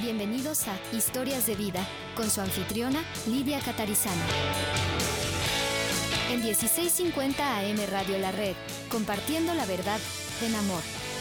Bienvenidos a Historias de Vida, con su anfitriona Lidia Catarizano. En 1650 AM Radio La Red, compartiendo la verdad en amor.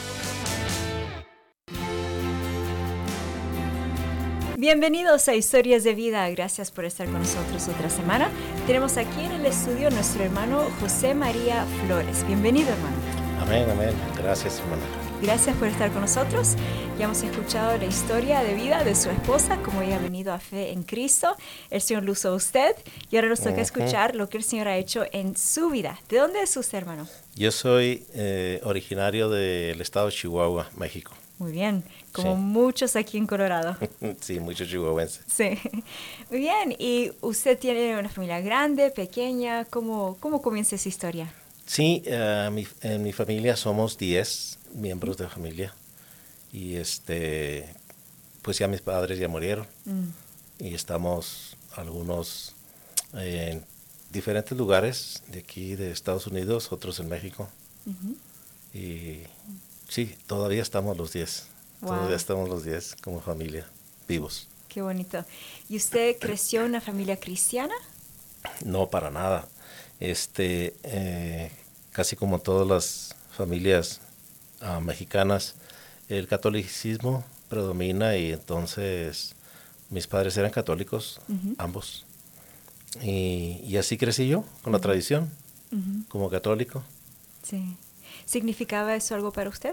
Bienvenidos a Historias de Vida, gracias por estar con nosotros otra semana. Tenemos aquí en el estudio nuestro hermano José María Flores. Bienvenido, hermano. Amén, amén. Gracias, hermano. Gracias por estar con nosotros. Ya hemos escuchado la historia de vida de su esposa, cómo ella ha venido a fe en Cristo. El Señor lo usó a usted y ahora nos toca escuchar lo que el Señor ha hecho en su vida. ¿De dónde es usted, hermano? Yo soy originario del estado de Chihuahua, México. Muy bien, como Sí. muchos aquí en Colorado. Sí, muchos chihuahuenses. Sí, muy bien. ¿Y usted tiene una familia grande, pequeña? ¿Cómo comienza esa historia? Sí, en mi familia somos 10 miembros de familia y pues ya mis padres ya murieron y estamos algunos en diferentes lugares de aquí de Estados Unidos, otros en México. Y sí, todavía estamos los 10. Wow. Todavía estamos los 10 como familia, vivos. Qué bonito. ¿Y usted creció en una familia cristiana? No, para nada. Casi como todas las familias mexicanas, el catolicismo predomina y entonces mis padres eran católicos, ambos. Y así crecí yo, con la tradición, como católico. Sí. ¿Significaba eso algo para usted?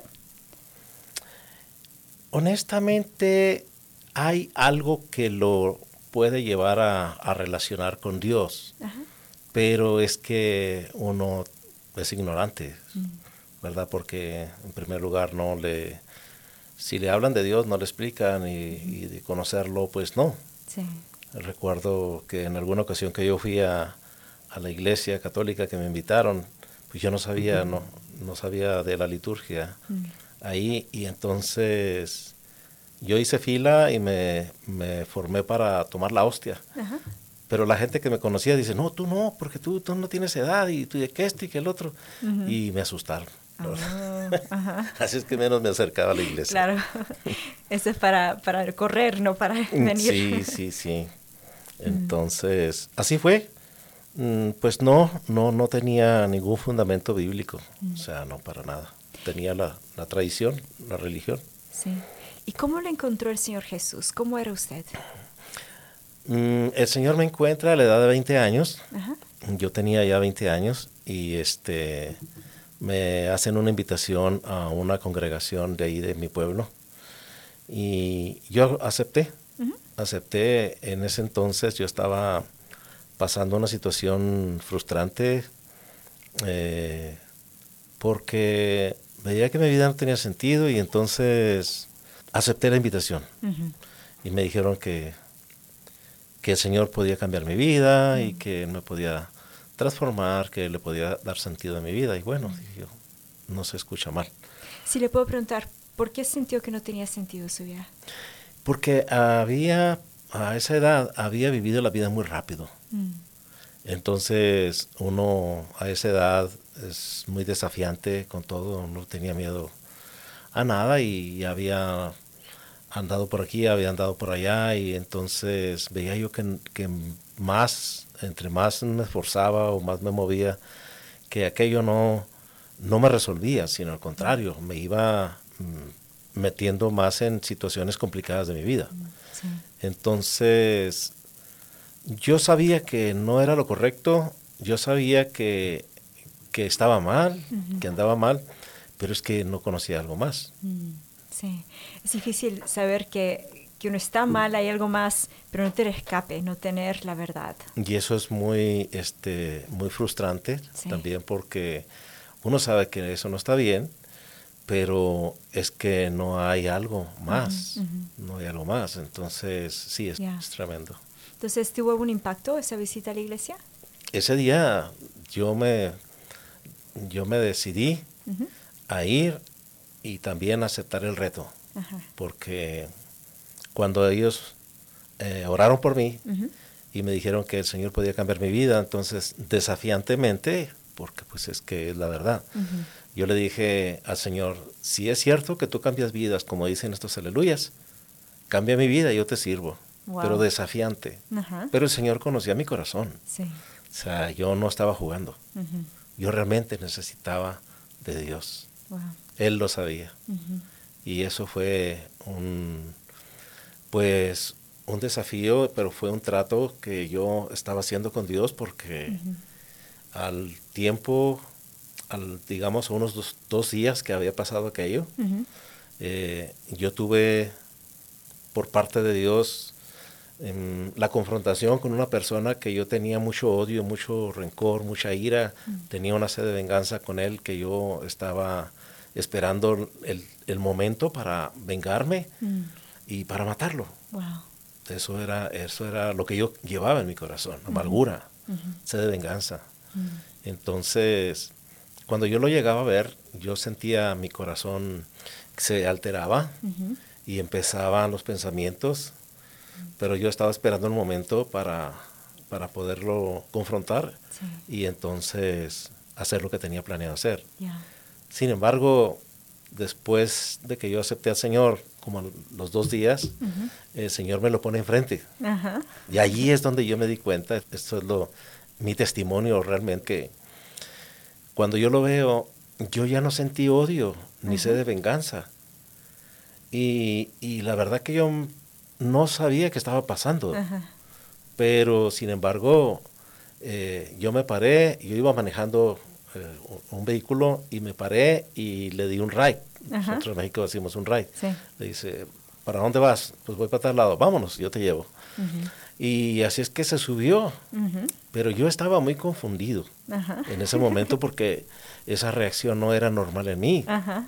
Honestamente, hay algo que lo puede llevar a relacionar con Dios, pero es que uno es ignorante, ¿verdad? Porque en primer lugar si le hablan de Dios no le explican y de conocerlo, pues no. Sí. Recuerdo que en alguna ocasión que yo fui a la iglesia católica que me invitaron, pues yo no sabía, no sabía de la liturgia ahí, y entonces yo hice fila y me formé para tomar la hostia. Ajá. Pero la gente que me conocía dice, no, tú no, porque tú no tienes edad, y tú de que y que el otro. Y me asustaron. Así es que menos me acercaba a la iglesia. Claro, eso es para correr, no para venir. Sí. Entonces, así fue. Pues no tenía ningún fundamento bíblico. O sea, no, para nada. Tenía la tradición, la religión. Sí. ¿Y cómo lo encontró el Señor Jesús? ¿Cómo era usted? El Señor me encuentra a la edad de 20 años. Ajá. Yo tenía ya 20 años y me hacen una invitación a una congregación de ahí de mi pueblo. Y yo acepté. Acepté. En ese entonces yo estaba pasando una situación frustrante porque veía que mi vida no tenía sentido, y entonces acepté la invitación. Y me dijeron que el Señor podía cambiar mi vida y que me podía transformar, que le podía dar sentido a mi vida. Y bueno, dije yo, no se escucha mal. Si le puedo preguntar, ¿por qué sintió que no tenía sentido su vida? Porque a esa edad había vivido la vida muy rápido. Entonces uno a esa edad es muy desafiante con todo, no tenía miedo a nada y había andado por aquí, había andado por allá, y entonces veía yo que entre más me esforzaba o más me movía, que aquello no me resolvía, sino al contrario, me iba metiendo más en situaciones complicadas de mi vida. Sí. Entonces, yo sabía que no era lo correcto, yo sabía que estaba mal, que andaba mal, pero es que no conocía algo más. Sí, es difícil saber que uno está mal, hay algo más, pero no tener escape, no tener la verdad. Y eso es muy frustrante, Sí. también, porque uno sabe que eso no está bien, pero es que no hay algo más, no hay algo más. Entonces, sí, es tremendo. Entonces, ¿tuvo algún impacto esa visita a la iglesia? Ese día yo me decidí a ir y también aceptar el reto, porque cuando ellos oraron por mí y me dijeron que el Señor podía cambiar mi vida, entonces desafiantemente, porque pues es que es la verdad, yo le dije al Señor, si es cierto que tú cambias vidas, como dicen estos aleluyas, cambia mi vida, yo te sirvo. Wow. Pero desafiante. Ajá. Pero el Señor conocía mi corazón. Sí. O sea, yo no estaba jugando. Ujú. Yo realmente necesitaba de Dios. Wow. Él lo sabía. Ujú. Y eso fue pues, un desafío, pero fue un trato que yo estaba haciendo con Dios porque al tiempo, digamos, unos dos días que había pasado aquello, Ujú. yo tuve por parte de Dios la confrontación con una persona que yo tenía mucho odio, mucho rencor, mucha ira, tenía una sed de venganza con él que yo estaba esperando el momento para vengarme y para matarlo. Wow. Eso era lo que yo llevaba en mi corazón, amargura, sed de venganza. Entonces, cuando yo lo llegaba a ver, yo sentía mi corazón que se alteraba y empezaban los pensamientos, pero yo estaba esperando un momento para poderlo confrontar y entonces hacer lo que tenía planeado hacer. Yeah. Sin embargo, después de que yo acepté al Señor, como a los 2 días, el Señor me lo pone enfrente. Ajá. Y allí es donde yo me di cuenta, esto es mi testimonio realmente, que cuando yo lo veo, yo ya no sentí odio, ni sed de venganza. Y la verdad que yo no sabía qué estaba pasando. Ajá. Pero, sin embargo, yo me paré, yo iba manejando un vehículo y me paré y le di un ride. Ajá. Nosotros en México decimos un ride. Sí. Le dice, ¿para dónde vas? Pues voy para tal lado, vámonos, yo te llevo. Y así es que se subió, pero yo estaba muy confundido en ese momento porque esa reacción no era normal en mí. Ajá.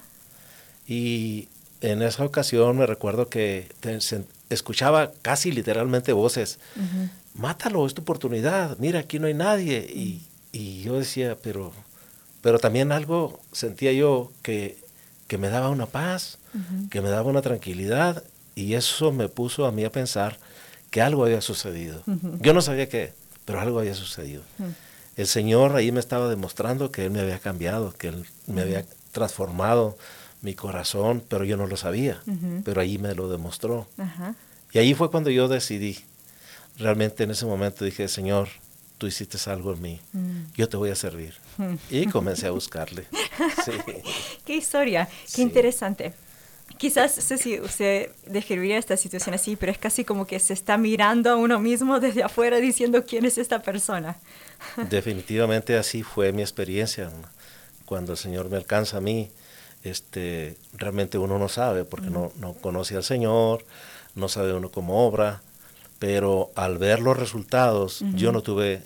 Y en esa ocasión me recuerdo que escuchaba casi literalmente voces, mátalo, es tu oportunidad, mira, aquí no hay nadie. Y yo decía, pero también algo sentía yo que me daba una paz, que me daba una tranquilidad, y eso me puso a mí a pensar que algo había sucedido. Yo no sabía qué, pero algo había sucedido. El Señor ahí me estaba demostrando que Él me había cambiado, que Él me había transformado mi corazón, pero yo no lo sabía, pero ahí me lo demostró. Ajá. Y ahí fue cuando yo decidí, realmente en ese momento dije, Señor, tú hiciste algo en mí, yo te voy a servir. Y comencé a buscarle. Sí. Qué historia, qué Sí. interesante. Quizás, no sé si usted describiría esta situación así, pero es casi como que se está mirando a uno mismo desde afuera diciendo quién es esta persona. Definitivamente así fue mi experiencia. Cuando el Señor me alcanza a mí, realmente uno no sabe, porque no conoce al Señor, no sabe uno cómo obra, pero al ver los resultados, yo no tuve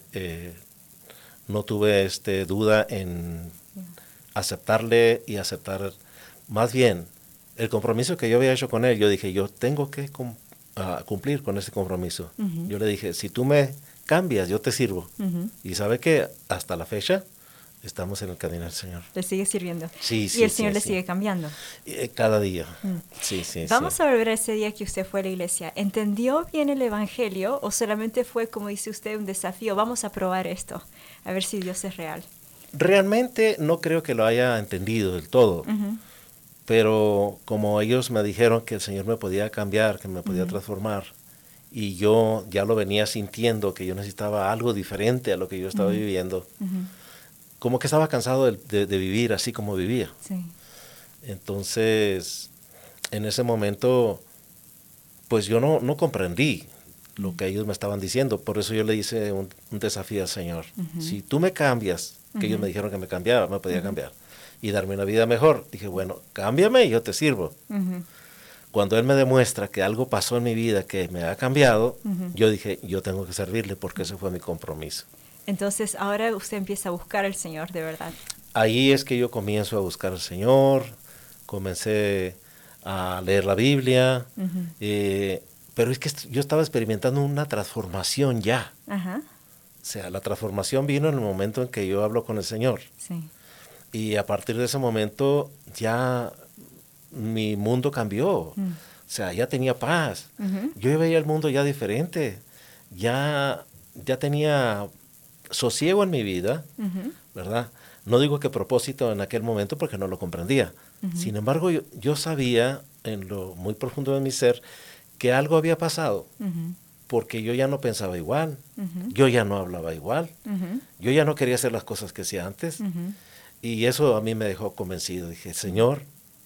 duda en aceptarle y aceptar, más bien, el compromiso que yo había hecho con él. Yo dije, yo tengo que cumplir con ese compromiso. Yo le dije, si tú me cambias, yo te sirvo. Y sabe que hasta la fecha estamos en el camino del Señor. Le sigue sirviendo. Sí, sí, y el Señor sí, le sí. sigue cambiando. Cada día. Sí, sí, Vamos sí. a volver a ese día que usted fue a la iglesia. ¿Entendió bien el Evangelio o solamente fue, como dice usted, un desafío? Vamos a probar esto, a ver si Dios es real. Realmente no creo que lo haya entendido del todo, pero como ellos me dijeron que el Señor me podía cambiar, que me podía transformar, y yo ya lo venía sintiendo, que yo necesitaba algo diferente a lo que yo estaba viviendo, como que estaba cansado de vivir así como vivía. Sí. Entonces, en ese momento, pues yo no comprendí lo que ellos me estaban diciendo. Por eso yo le hice un desafío al Señor. Si tú me cambias, que ellos me dijeron que me cambiara, me podía cambiar, y darme una vida mejor. Dije, bueno, cámbiame y yo te sirvo. Cuando Él me demuestra que algo pasó en mi vida que me ha cambiado, yo dije, yo tengo que servirle porque ese fue mi compromiso. Entonces, ahora usted empieza a buscar al Señor, de verdad. Ahí es que yo comienzo a buscar al Señor, comencé a leer la Biblia, pero es que yo estaba experimentando una transformación ya. Ajá. O sea, la transformación vino en el momento en que yo hablo con el Señor. Sí. Y a partir de ese momento ya mi mundo cambió. O sea, ya tenía paz. Yo veía el mundo ya diferente. Ya tenía sosiego en mi vida, ¿verdad? No digo que propósito en aquel momento porque no lo comprendía. Sin embargo, yo sabía en lo muy profundo de mi ser que algo había pasado, Ujú. porque yo ya no pensaba igual, Ujú. yo ya no hablaba igual, Ujú. yo ya no quería hacer las cosas que hacía antes, Ujú. y eso a mí me dejó convencido. Dije, Señor,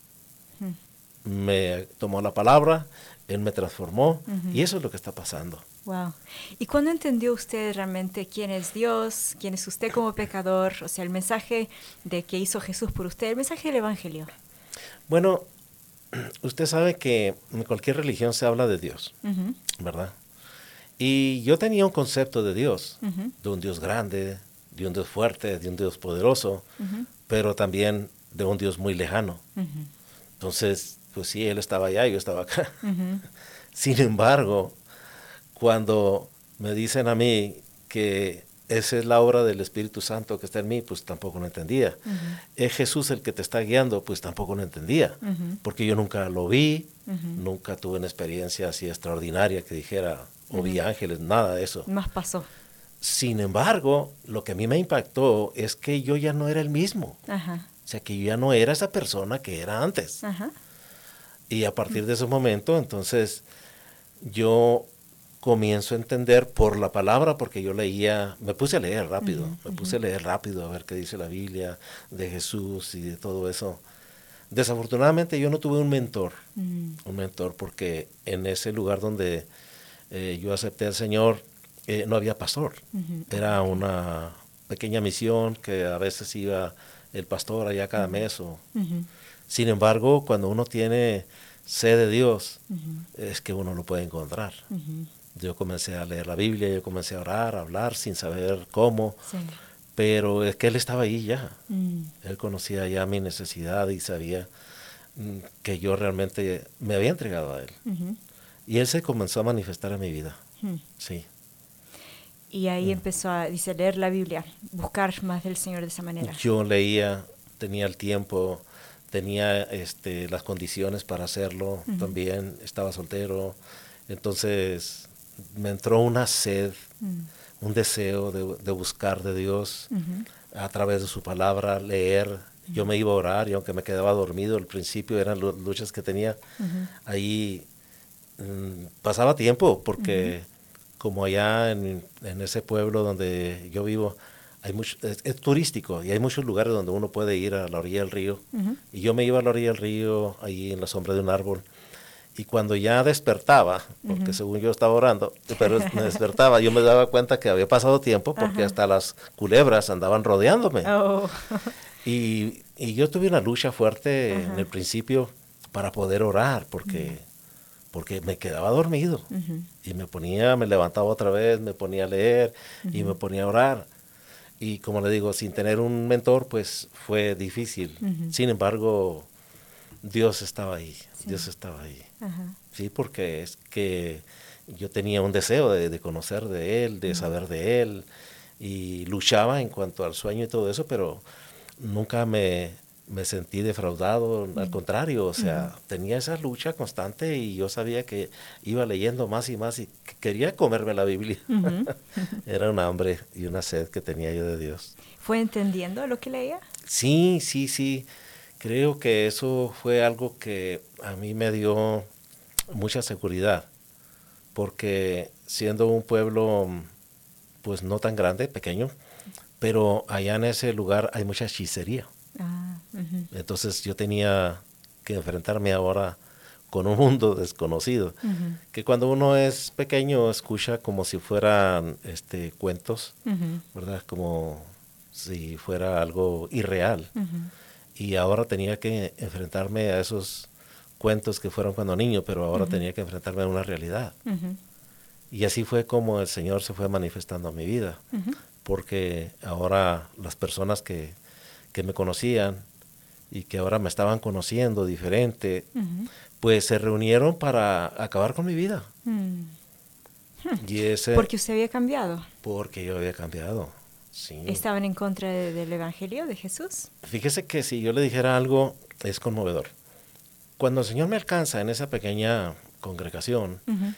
me tomó la palabra, Él me transformó, y eso es lo que está pasando. Wow. ¿Y cuándo entendió usted realmente quién es Dios, quién es usted como pecador? O sea, el mensaje de que hizo Jesús por usted, el mensaje del Evangelio. Bueno, usted sabe que en cualquier religión se habla de Dios, Ujú. ¿verdad? Y yo tenía un concepto de Dios, Ujú. de un Dios grande, de un Dios fuerte, de un Dios poderoso, Ujú. pero también de un Dios muy lejano. Ujú. Entonces, pues sí, Él estaba allá, yo estaba acá. Ujú. Sin embargo, cuando me dicen a mí que esa es la obra del Espíritu Santo que está en mí, pues tampoco lo entendía. Ujú. Es Jesús el que te está guiando, pues tampoco lo entendía, Ujú. porque yo nunca lo vi, Ujú. nunca tuve una experiencia así extraordinaria que dijera, o vi ángeles, nada de eso. Más pasó. Sin embargo, lo que a mí me impactó es que yo ya no era el mismo. Ajá. O sea, que yo ya no era esa persona que era antes. Ajá. Y a partir de ese momento, entonces, yo comienzo a entender por la palabra, porque yo leía, me puse a leer rápido, a ver qué dice la Biblia de Jesús y de todo eso. Desafortunadamente yo no tuve un mentor, porque en ese lugar donde yo acepté al Señor, no había pastor. Era una pequeña misión que a veces iba el pastor allá cada mes. Ujú. Sin embargo, cuando uno tiene sed de Dios, es que uno lo puede encontrar. Ujú. Yo comencé a leer la Biblia, yo comencé a orar, a hablar sin saber cómo, Sí. pero es que Él estaba ahí ya. Mm. Él conocía ya mi necesidad y sabía que yo realmente me había entregado a Él. Ujú. Y Él se comenzó a manifestar en mi vida. Mm. Sí. Y ahí empezó a, dice, leer la Biblia, buscar más del Señor de esa manera. Yo leía, tenía el tiempo, tenía las condiciones para hacerlo también, estaba soltero. Entonces me entró una sed, un deseo de buscar de Dios a través de su palabra, leer. Yo me iba a orar y aunque me quedaba dormido, al principio eran luchas que tenía, ahí pasaba tiempo porque como allá en ese pueblo donde yo vivo, hay mucho, es turístico y hay muchos lugares donde uno puede ir a la orilla del río. Y yo me iba a la orilla del río, ahí en la sombra de un árbol. Y cuando ya despertaba, porque según yo estaba orando, pero me despertaba, yo me daba cuenta que había pasado tiempo porque hasta las culebras andaban rodeándome. Oh. Y yo tuve una lucha fuerte en el principio para poder orar, porque me quedaba dormido. Y me levantaba otra vez, me ponía a leer y me ponía a orar. Y como le digo, sin tener un mentor, pues fue difícil. Sin embargo, Dios estaba ahí, Dios estaba ahí. Ajá. Sí, porque es que yo tenía un deseo de conocer de Él, de saber de Él, y luchaba en cuanto al sueño y todo eso, pero nunca me sentí defraudado, al contrario, o sea, tenía esa lucha constante y yo sabía que iba leyendo más y más y que quería comerme la Biblia. Era un hambre y una sed que tenía yo de Dios. ¿Fue entendiendo lo que leía? Sí, sí, sí. Creo que eso fue algo que a mí me dio mucha seguridad, porque siendo un pueblo pues no tan grande, pequeño, pero allá en ese lugar hay mucha hechicería. Ah, ujú. Entonces yo tenía que enfrentarme ahora con un mundo desconocido, que cuando uno es pequeño escucha como si fueran cuentos, ¿verdad? Como si fuera algo irreal. Y ahora tenía que enfrentarme a esos cuentos que fueron cuando niño, pero ahora tenía que enfrentarme a una realidad. Y así fue como el Señor se fue manifestando en mi vida, porque ahora las personas que me conocían y que ahora me estaban conociendo diferente, pues se reunieron para acabar con mi vida. Y Porque usted había cambiado. porque yo había cambiado. Sí. ¿Estaban en contra del Evangelio de Jesús? Fíjese que si yo le dijera algo, es conmovedor. Cuando el Señor me alcanza en esa pequeña congregación,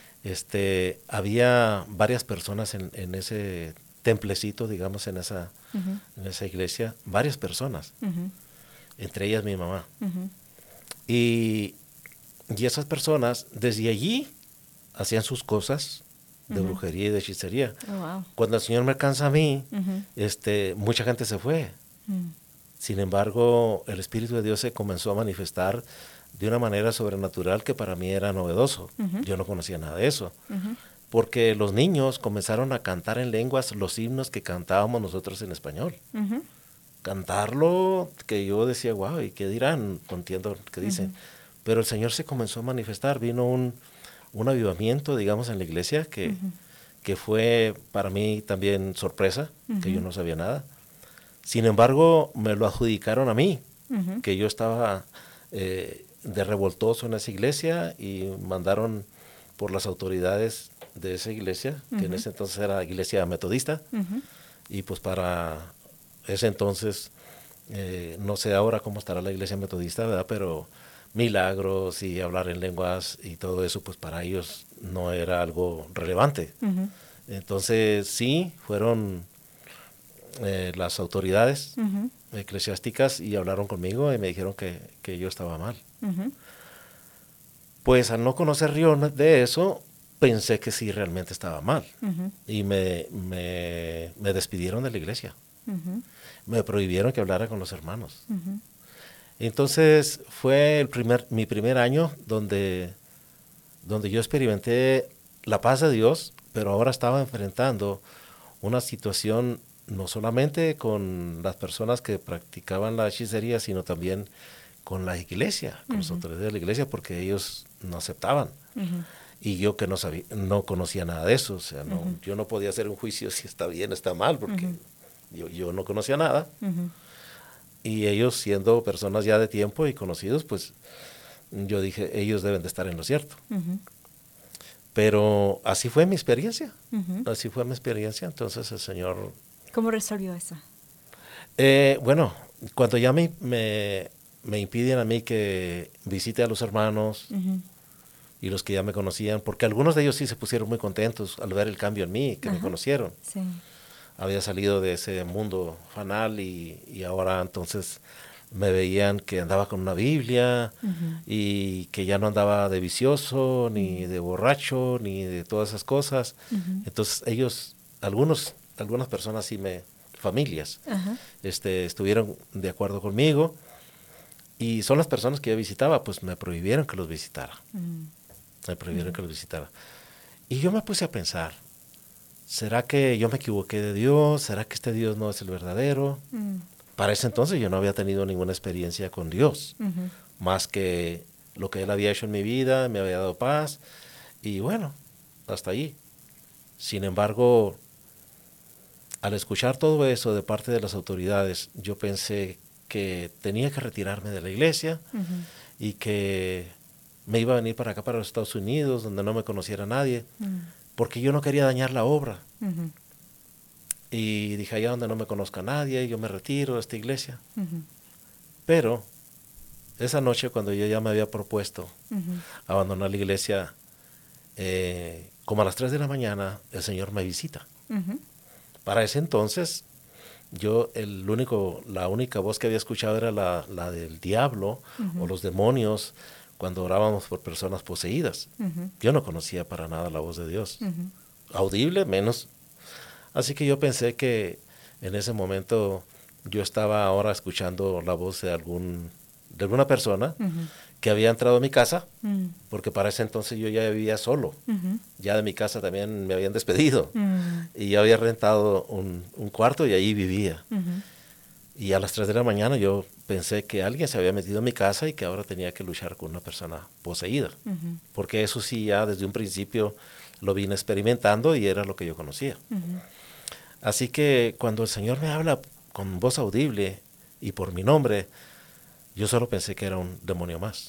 había varias personas en ese templecito, digamos, en esa iglesia, varias personas, entre ellas mi mamá. Y esas personas, desde allí, hacían sus cosas de brujería y de hechicería. Oh, wow. Cuando el Señor me alcanza a mí, mucha gente se fue. Sin embargo, el Espíritu de Dios se comenzó a manifestar de una manera sobrenatural que para mí era novedoso. Yo no conocía nada de eso. Porque los niños comenzaron a cantar en lenguas los himnos que cantábamos nosotros en español. Cantarlo, que yo decía, wow, ¿y qué dirán? No entiendo qué dicen. Pero el Señor se comenzó a manifestar. Vino un avivamiento, digamos, en la iglesia que fue para mí también sorpresa, que yo no sabía nada. Sin embargo, me lo adjudicaron a mí, que yo estaba de revoltoso en esa iglesia y mandaron por las autoridades de esa iglesia, que en ese entonces era iglesia metodista, y pues para ese entonces, no sé ahora cómo estará la iglesia metodista, ¿verdad? Pero milagros y hablar en lenguas y todo eso, pues para ellos no era algo relevante. Entonces sí, fueron las autoridades eclesiásticas y hablaron conmigo y me dijeron que yo estaba mal. Pues al no conocer yo de eso, pensé que sí realmente estaba mal. Y me despidieron de la iglesia. Me prohibieron que hablara con los hermanos. Entonces fue mi primer año donde yo experimenté la paz de Dios, pero ahora estaba enfrentando una situación no solamente con las personas que practicaban la hechicería, sino también con la iglesia, con las autoridades de la iglesia, porque ellos no aceptaban. Y yo que no conocía nada de eso, o sea, yo no podía hacer un juicio si está bien o está mal, porque yo no conocía nada. Y ellos, siendo personas ya de tiempo y conocidos, pues yo dije, ellos deben de estar en lo cierto. Pero así fue mi experiencia. Así fue mi experiencia. Entonces el Señor... ¿Cómo resolvió eso? Bueno, cuando ya me impiden a mí que visite a los hermanos y los que ya me conocían, porque algunos de ellos sí se pusieron muy contentos al ver el cambio en mí, que me conocieron. Sí. Había salido de ese mundo fanal y ahora entonces me veían que andaba con una Biblia y que ya no andaba de vicioso, ni de borracho, ni de todas esas cosas. Entonces ellos, algunas personas familias, estuvieron de acuerdo conmigo y son las personas que yo visitaba, pues me prohibieron que los visitara. Me prohibieron que los visitara. Y yo me puse a pensar, ¿será que yo me equivoqué de Dios? ¿Será que este Dios no es el verdadero? Para ese entonces yo no había tenido ninguna experiencia con Dios, más que lo que Él había hecho en mi vida, me había dado paz, y bueno, hasta allí. Sin embargo, al escuchar todo eso de parte de las autoridades, yo pensé que tenía que retirarme de la iglesia y que me iba a venir para acá, para los Estados Unidos, donde no me conociera nadie, porque yo no quería dañar la obra. Y dije, allá donde no me conozca nadie, yo me retiro de esta iglesia. Pero esa noche, cuando yo ya me había propuesto abandonar la iglesia, como a las 3 de la mañana, el Señor me visita. Para ese entonces, yo la única voz que había escuchado era la del diablo o los demonios cuando orábamos por personas poseídas. Yo no conocía para nada la voz de Dios. Audible, menos. Así que yo pensé que en ese momento yo estaba ahora escuchando la voz de alguna persona que había entrado a mi casa, porque para ese entonces yo ya vivía solo. Ya de mi casa también me habían despedido. Y yo había rentado un cuarto y ahí vivía. Y a las 3 de la mañana yo pensé que alguien se había metido en mi casa y que ahora tenía que luchar con una persona poseída. Porque eso sí, ya desde un principio lo vine experimentando y era lo que yo conocía. Así que cuando el Señor me habla con voz audible y por mi nombre, yo solo pensé que era un demonio más.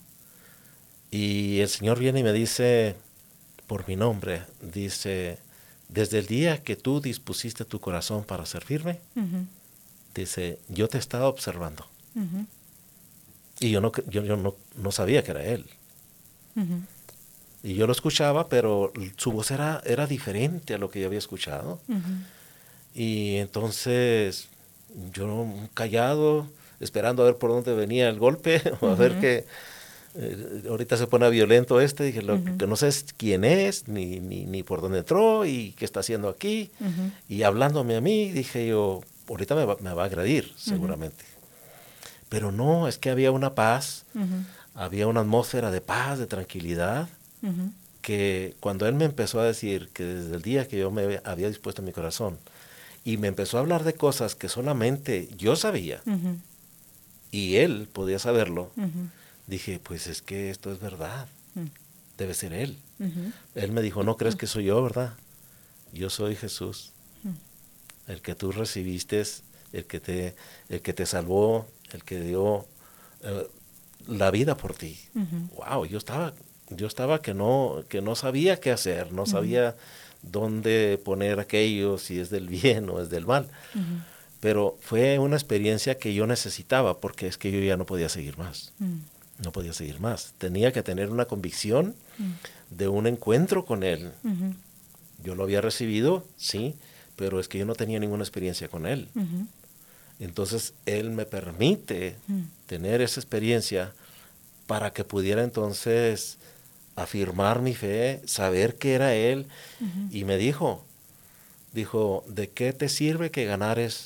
Y el Señor viene y me dice, por mi nombre, dice, desde el día que tú dispusiste tu corazón para servirme, dice, yo te estaba observando. Y yo no sabía que era Él. Y yo lo escuchaba, pero su voz era diferente a lo que yo había escuchado. Y entonces yo callado, esperando a ver por dónde venía el golpe, o a ver qué. ahorita se pone violento dije, que no sé quién es, ni por dónde entró, y qué está haciendo aquí, y hablándome a mí, dije yo, ahorita me va a agredir, seguramente. Pero no, es que había una paz, había una atmósfera de paz, de tranquilidad, que cuando él me empezó a decir que desde el día que yo me había dispuesto en mi corazón, y me empezó a hablar de cosas que solamente yo sabía, y él podía saberlo, dije, pues es que esto es verdad, debe ser él. Él me dijo, no crees que soy yo, ¿verdad? Yo soy Jesús, el que tú recibiste, el que te salvó, el que dio la vida por ti. Wow, yo estaba que no sabía qué hacer, no sabía dónde poner aquello, si es del bien o es del mal. Pero fue una experiencia que yo necesitaba, porque es que yo ya no podía seguir más. No podía seguir más. Tenía que tener una convicción de un encuentro con él. Yo lo había recibido, sí, pero es que yo no tenía ninguna experiencia con él. Entonces, él me permite tener esa experiencia para que pudiera entonces afirmar mi fe, saber que era él. Y me dijo, ¿de qué te sirve que ganares,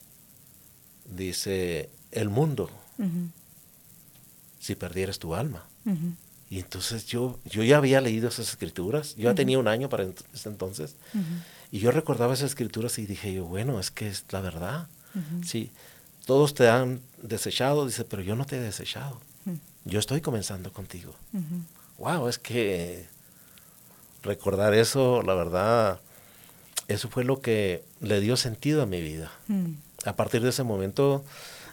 dice, el mundo, si perdieras tu alma? Y entonces yo ya había leído esas escrituras, yo ya tenía un año para ese entonces, y yo recordaba esas escrituras y dije yo, bueno, es que es la verdad. Sí, todos te han desechado, dice, pero yo no te he desechado. Yo estoy comenzando contigo. Wow, es que recordar eso, la verdad, eso fue lo que le dio sentido a mi vida. A partir de ese momento,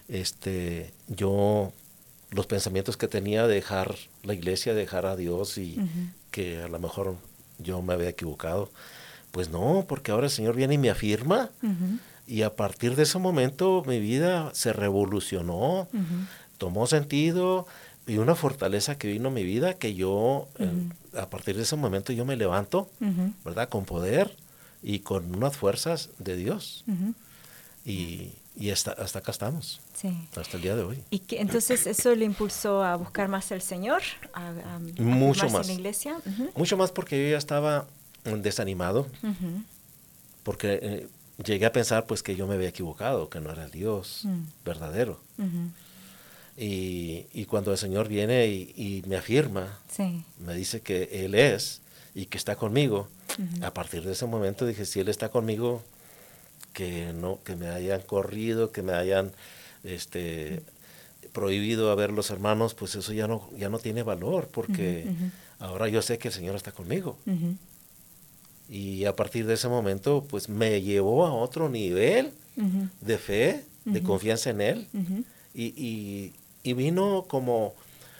yo, los pensamientos que tenía de dejar la iglesia, dejar a Dios y que a lo mejor yo me había equivocado, pues no, porque ahora el Señor viene y me afirma. Y a partir de ese momento mi vida se revolucionó, tomó sentido y una fortaleza que vino a mi vida que yo, a partir de ese momento yo me levanto, ¿verdad? Con poder y con unas fuerzas de Dios. Y hasta acá estamos, hasta el día de hoy. ¿Y que entonces eso le impulsó a buscar más al Señor? ¿A mucho más en la iglesia? Mucho más, porque yo ya estaba desanimado, porque llegué a pensar pues que yo me había equivocado, que no era el Dios verdadero. Y cuando el Señor viene y me afirma, me dice que Él es y que está conmigo, a partir de ese momento dije, si Él está conmigo, que me hayan corrido, que me hayan prohibido a ver los hermanos, pues eso ya no tiene valor, porque ahora yo sé que el Señor está conmigo. Y a partir de ese momento, pues me llevó a otro nivel de fe, de confianza en Él, y vino como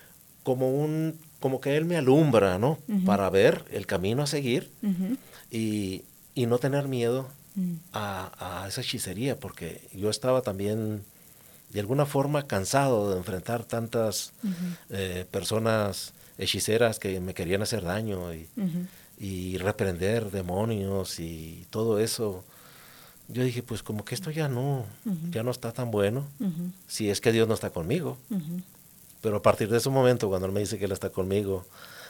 que Él me alumbra, ¿no? Para ver el camino a seguir y no tener miedo a esa hechicería, porque yo estaba también de alguna forma cansado de enfrentar tantas personas hechiceras que me querían hacer daño y reprender demonios y todo eso. Yo dije, pues como que esto ya no está tan bueno, si es que Dios no está conmigo. Pero a partir de ese momento, cuando Él me dice que Él está conmigo,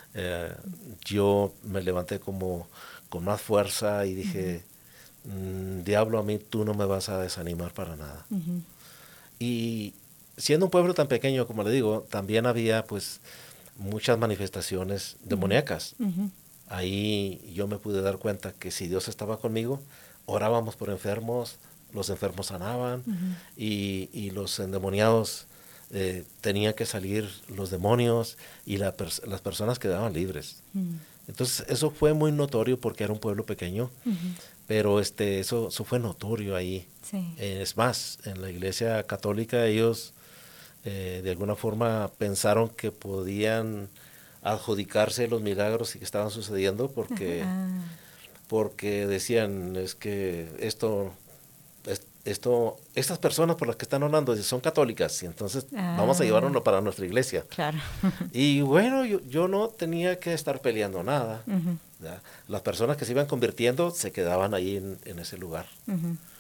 yo me levanté como con más fuerza y dije, diablo, a mí tú no me vas a desanimar para nada. Y siendo un pueblo tan pequeño, como le digo, también había pues muchas manifestaciones demoníacas. Ahí yo me pude dar cuenta que si Dios estaba conmigo, orábamos por enfermos, los enfermos sanaban y los endemoniados tenían que salir los demonios y las personas quedaban libres. Entonces eso fue muy notorio porque era un pueblo pequeño, pero eso fue notorio ahí. Es más, en la iglesia católica ellos de alguna forma pensaron que podían adjudicarse los milagros que estaban sucediendo porque decían, es que estas personas por las que están orando son católicas y entonces vamos a llevarlo para nuestra iglesia. Claro. Y bueno, yo no tenía que estar peleando nada. Las personas que se iban convirtiendo se quedaban ahí en ese lugar.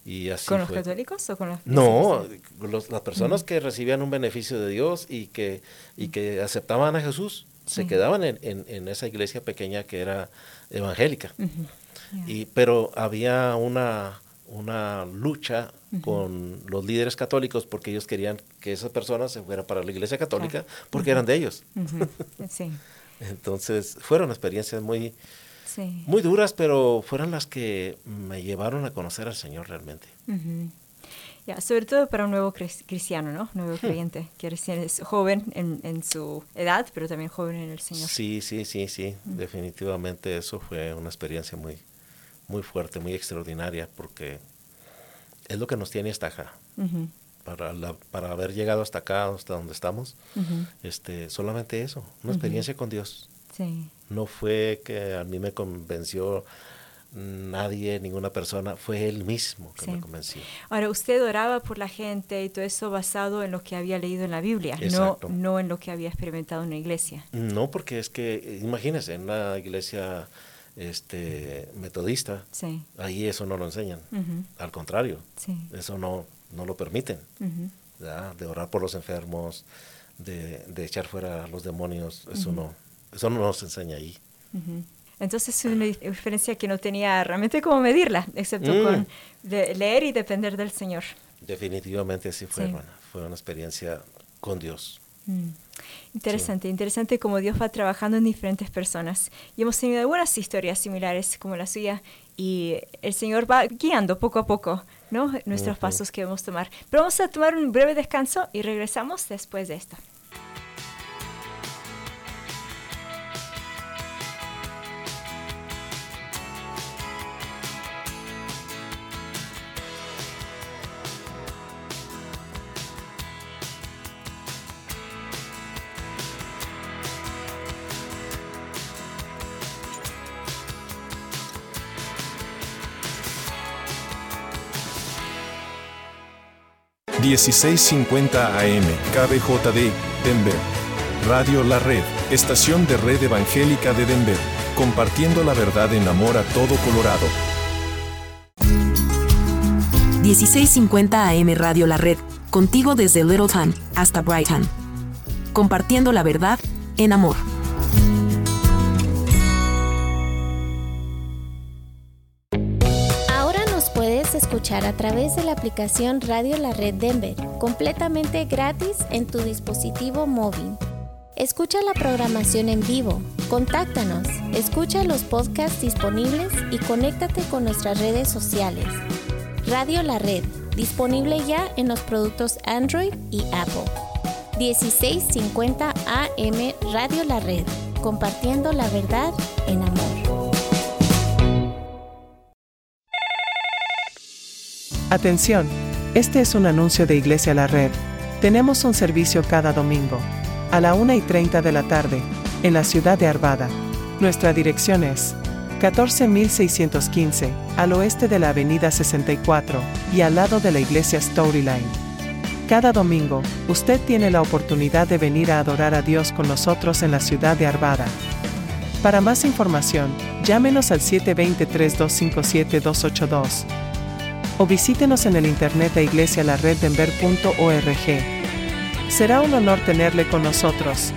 Y así ¿Con los fue. católicos o con los No, cristianos? las personas que recibían un beneficio de Dios y que aceptaban a Jesús, se quedaban en esa iglesia pequeña que era evangélica. Pero había una lucha con los líderes católicos porque ellos querían que esas personas se fueran para la iglesia católica porque eran de ellos. Sí. Entonces fueron experiencias muy Sí. duras, pero fueron las que me llevaron a conocer al Señor realmente. Sobre todo para un nuevo cristiano, ¿no? Nuevo creyente, que recién es joven en su edad, pero también joven en el Señor. Sí. Definitivamente eso fue una experiencia muy, muy fuerte, muy extraordinaria, porque es lo que nos tiene hasta acá. Para haber llegado hasta acá, hasta donde estamos, solamente eso, una experiencia con Dios. Sí. No fue que a mí me convenció nadie, ninguna persona, fue Él mismo que me convenció. Ahora, usted oraba por la gente y todo eso basado en lo que había leído en la Biblia, no en lo que había experimentado en la iglesia. No, porque es que, imagínese, en una iglesia metodista, ahí eso no lo enseñan. Al contrario, eso no lo permiten. De orar por los enfermos, de echar fuera a los demonios, eso no nos enseña ahí. Entonces es una diferencia que no tenía realmente cómo medirla, excepto con leer y depender del Señor. Definitivamente sí fue, hermana. Fue una experiencia con Dios. Interesante cómo Dios va trabajando en diferentes personas. Y hemos tenido algunas historias similares como la suya, y el Señor va guiando poco a poco, ¿no? Nuestros pasos que debemos tomar. Pero vamos a tomar un breve descanso y regresamos después de esto. $16:50 AM, KBJD, Denver. Radio La Red, estación de Red Evangélica de Denver, compartiendo la verdad en amor a todo Colorado. 16:50 AM Radio La Red, contigo desde Littleton hasta Brighton. Compartiendo la verdad en amor. Escuchar a través de la aplicación Radio La Red Denver, completamente gratis en tu dispositivo móvil. Escucha la programación en vivo, contáctanos, escucha los podcasts disponibles y conéctate con nuestras redes sociales. Radio La Red, disponible ya en los productos Android y Apple. 16:50 AM Radio La Red, compartiendo la verdad en amor. Atención, este es un anuncio de Iglesia La Red. Tenemos un servicio cada domingo, a la 1:30 de la tarde, en la ciudad de Arvada. Nuestra dirección es 14.615, al oeste de la avenida 64, y al lado de la iglesia Storyline. Cada domingo, usted tiene la oportunidad de venir a adorar a Dios con nosotros en la ciudad de Arvada. Para más información, llámenos al 720-3257-282. O visítenos en el internet a iglesialareddenver.org. Será un honor tenerle con nosotros.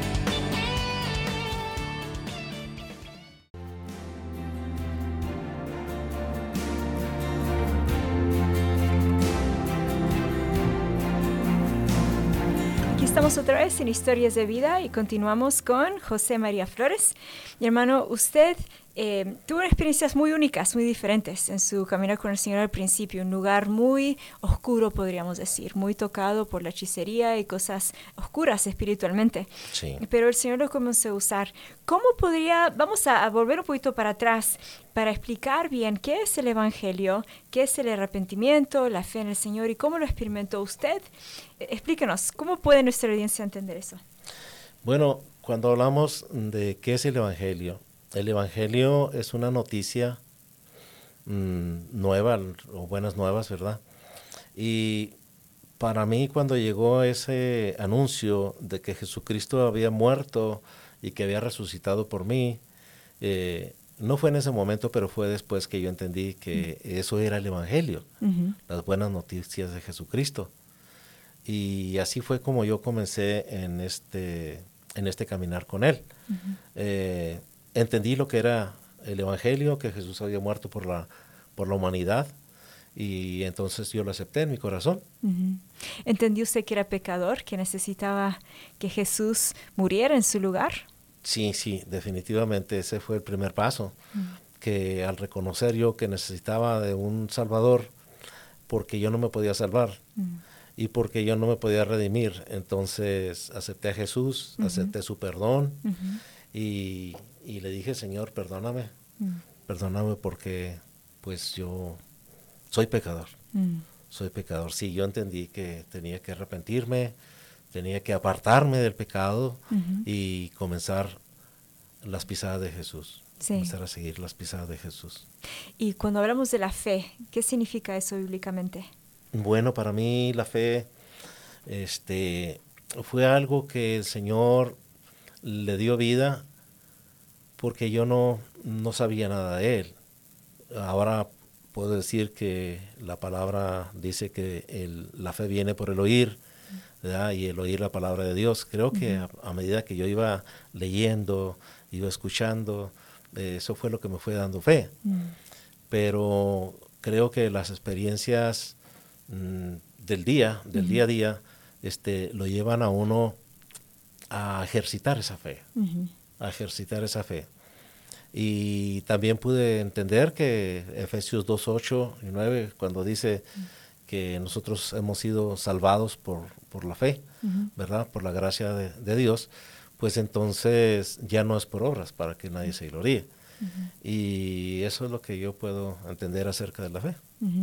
Aquí estamos otra vez en Historias de Vida y continuamos con José María Flores. Mi hermano, usted tuvo experiencias muy únicas, muy diferentes en su caminar con el Señor al principio, un lugar muy oscuro, podríamos decir, muy tocado por la hechicería y cosas oscuras espiritualmente. Sí. Pero el Señor lo comenzó a usar. Vamos a volver un poquito para atrás para explicar bien qué es el Evangelio, qué es el arrepentimiento, la fe en el Señor y cómo lo experimentó usted. Explíquenos, ¿cómo puede nuestra audiencia entender eso? Bueno, cuando hablamos de qué es el Evangelio es una noticia nueva o buenas nuevas, ¿verdad? Y para mí cuando llegó ese anuncio de que Jesucristo había muerto y que había resucitado por mí, no fue en ese momento, pero fue después que yo entendí que eso era el Evangelio, las buenas noticias de Jesucristo. Y así fue como yo comencé en este caminar con Él. Entendí lo que era el Evangelio, que Jesús había muerto por la humanidad, y entonces yo lo acepté en mi corazón. ¿Entendió usted que era pecador, que necesitaba que Jesús muriera en su lugar? Sí, definitivamente ese fue el primer paso, que al reconocer yo que necesitaba de un Salvador, porque yo no me podía salvar y porque yo no me podía redimir, entonces acepté a Jesús, acepté su perdón y le dije, Señor, perdóname porque pues yo soy pecador. Soy pecador. Sí, yo entendí que tenía que arrepentirme, tenía que apartarme del pecado y comenzar las pisadas de Jesús. Sí. Comenzar a seguir las pisadas de Jesús. Y cuando hablamos de la fe, ¿qué significa eso bíblicamente? Bueno, para mí la fe fue algo que el Señor le dio vida porque yo no sabía nada de Él. Ahora puedo decir que la palabra dice que la fe viene por el oír, ¿verdad? Y el oír la palabra de Dios. Creo que a medida que yo iba leyendo, iba escuchando, eso fue lo que me fue dando fe. Pero creo que las experiencias del día a día, lo llevan a uno a ejercitar esa fe, Y también pude entender que Efesios 2:8 y 9, cuando dice que nosotros hemos sido salvados por la fe, ¿verdad? Por la gracia de Dios, pues entonces ya no es por obras para que nadie se gloríe. Y eso es lo que yo puedo entender acerca de la fe.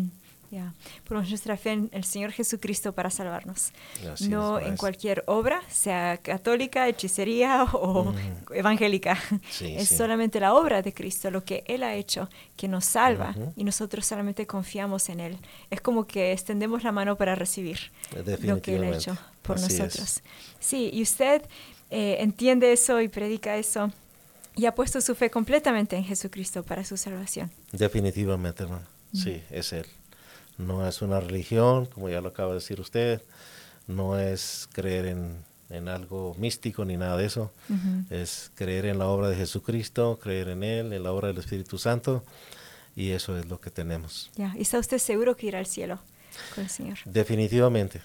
Por nuestra fe en el Señor Jesucristo para salvarnos. Así no es, en cualquier obra, sea católica, hechicería o evangélica. Es solamente la obra de Cristo, lo que Él ha hecho, que nos salva y nosotros solamente confiamos en Él. Es como que extendemos la mano para recibir lo que Él ha hecho por nosotros. Sí, y usted entiende eso y predica eso y ha puesto su fe completamente en Jesucristo para su salvación. Definitivamente, hermano. Sí, es Él. No es una religión, como ya lo acaba de decir usted, no es creer en algo místico ni nada de eso, es creer en la obra de Jesucristo, creer en Él, en la obra del Espíritu Santo, y eso es lo que tenemos. ¿Y está usted seguro que irá al cielo con el Señor? Definitivamente,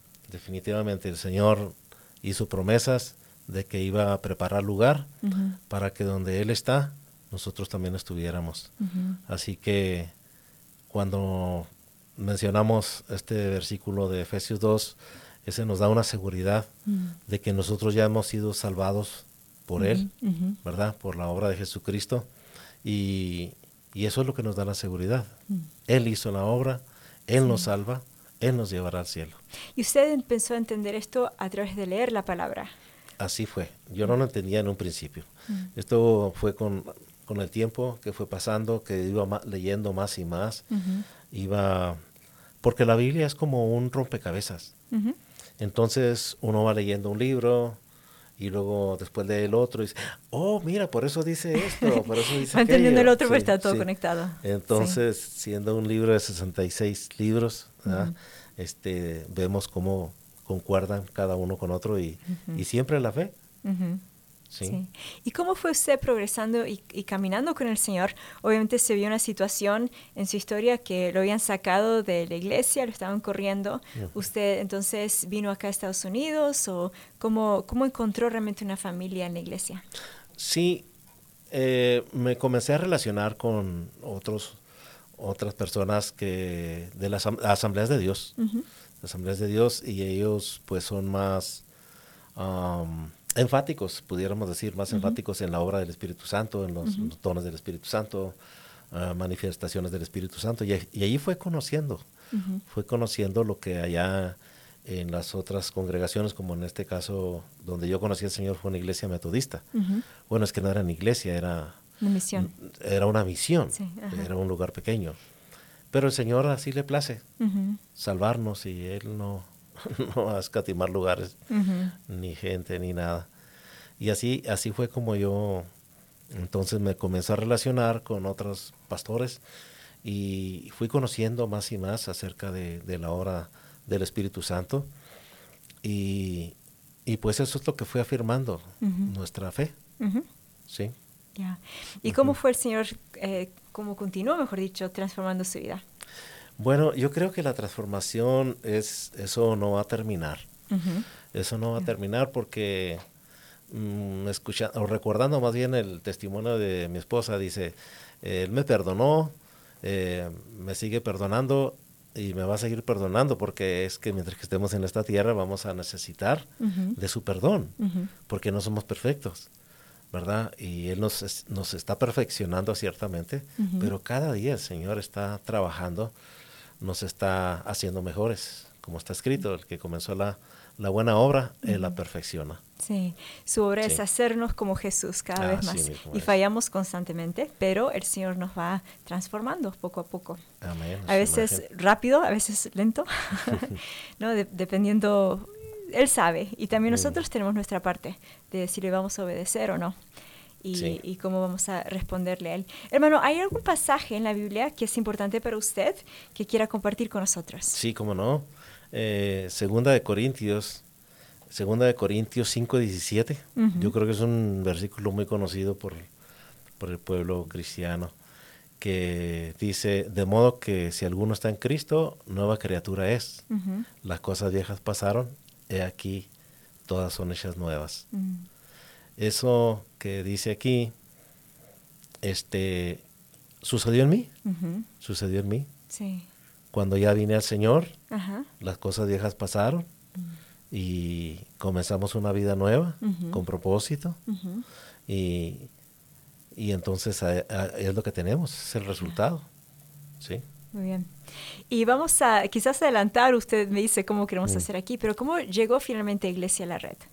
el Señor hizo promesas de que iba a preparar lugar para que donde Él está, nosotros también estuviéramos. Así que cuando mencionamos este versículo de Efesios 2, ese nos da una seguridad de que nosotros ya hemos sido salvados por Él, ¿verdad? Por la obra de Jesucristo, y eso es lo que nos da la seguridad. Él hizo la obra, Él nos salva, Él nos llevará al cielo. ¿Y usted empezó a entender esto a través de leer la palabra? Así fue. Yo no lo entendía en un principio. Esto fue con el tiempo que fue pasando, que iba leyendo más y más, porque la Biblia es como un rompecabezas. Entonces uno va leyendo un libro y luego después lee el otro y dice, oh, mira, por eso dice esto, por eso dice aquello. Entendiendo el otro, pues está todo conectado. Entonces, siendo un libro de 66 libros, vemos cómo concuerdan cada uno con otro y siempre la fe. Sí. ¿Y cómo fue usted progresando y caminando con el Señor? Obviamente se vio una situación en su historia que lo habían sacado de la iglesia, lo estaban corriendo. ¿Usted entonces vino acá a Estados Unidos o cómo encontró realmente una familia en la iglesia? Sí, me comencé a relacionar con otras personas que de las Asambleas de Dios. Asambleas de Dios, y ellos pues son más enfáticos, pudiéramos decir, más enfáticos en la obra del Espíritu Santo, en los dones del Espíritu Santo, manifestaciones del Espíritu Santo, y allí fue conociendo lo que allá en las otras congregaciones, como en este caso donde yo conocí al Señor fue una iglesia metodista. Bueno, es que no era una iglesia, era una misión. Era una misión, era un lugar pequeño. Pero el Señor así le place salvarnos, y Él no va a escatimar lugares, ni gente, ni nada. Y así fue como yo Entonces me comencé a relacionar con otros pastores y fui conociendo más y más acerca de la obra del Espíritu Santo. Y pues eso es lo que fue afirmando nuestra fe. Sí. Yeah. ¿Y cómo fue el Señor, cómo continuó, mejor dicho, transformando su vida? Bueno, yo creo que la transformación eso no va a terminar. Eso no va a terminar porque recordando más bien el testimonio de mi esposa, dice, él me perdonó, me sigue perdonando y me va a seguir perdonando, porque es que mientras que estemos en esta tierra vamos a necesitar de su perdón, porque no somos perfectos, ¿verdad? Y Él nos está perfeccionando ciertamente, pero cada día el Señor está trabajando, nos está haciendo mejores, como está escrito, el que comenzó la buena obra, Él la perfecciona. Sí, su obra es hacernos como Jesús cada vez más. Y fallamos constantemente, pero el Señor nos va transformando poco a poco. Amén. A veces rápido, a veces lento, ¿no? Dependiendo, Él sabe. Y también nosotros tenemos nuestra parte de si le vamos a obedecer o no. Y cómo vamos a responderle a Él. Hermano, ¿hay algún pasaje en la Biblia que es importante para usted que quiera compartir con nosotros? Sí, cómo no. Segunda de Corintios 5:17. Yo creo que es un versículo muy conocido por el pueblo cristiano, que dice, de modo que si alguno está en Cristo, nueva criatura es. Las cosas viejas pasaron, he aquí, todas son hechas nuevas. Eso que dice aquí, sucedió en mí. Sucedió en mí. Sí. Cuando ya vine al Señor, las cosas viejas pasaron y comenzamos una vida nueva con propósito y entonces es lo que tenemos, es el resultado. Sí. Muy bien. Y vamos a quizás adelantar, usted me dice cómo queremos hacer aquí, pero ¿cómo llegó finalmente Iglesia a la Red?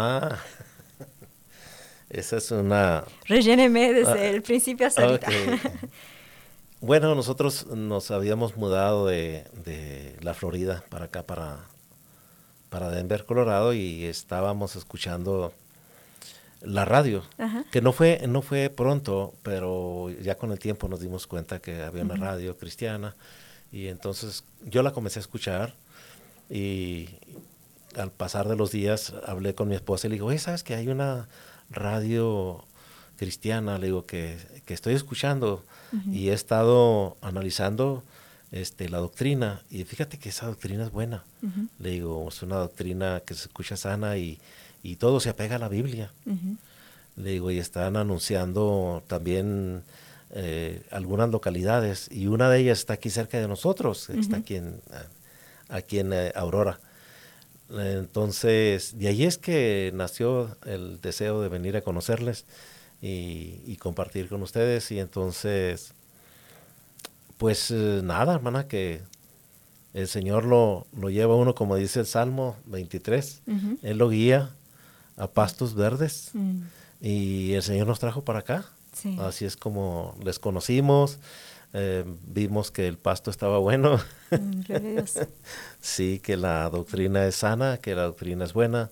Esa es una... Relléneme desde el principio hasta ahorita. Bueno, nosotros nos habíamos mudado de la Florida para acá, para Denver, Colorado, y estábamos escuchando la radio, que no fue pronto, pero ya con el tiempo nos dimos cuenta que había una radio cristiana, y entonces yo la comencé a escuchar, y al pasar de los días hablé con mi esposa y le digo, oye, ¿sabes que hay una radio cristiana? Le digo que estoy escuchando y he estado analizando la doctrina, y fíjate que esa doctrina es buena. Le digo, es una doctrina que se escucha sana y todo se apega a la Biblia. Le digo, y están anunciando también algunas localidades, y una de ellas está aquí cerca de nosotros, está aquí en Aurora. Entonces, de ahí es que nació el deseo de venir a conocerles y compartir con ustedes. Y entonces, pues nada, hermana, que el Señor lo lleva a uno, como dice el Salmo 23, Él lo guía a pastos verdes, y el Señor nos trajo para acá. Sí. Así es como les conocimos, vimos que el pasto estaba bueno, sí, que la doctrina es sana, que la doctrina es buena,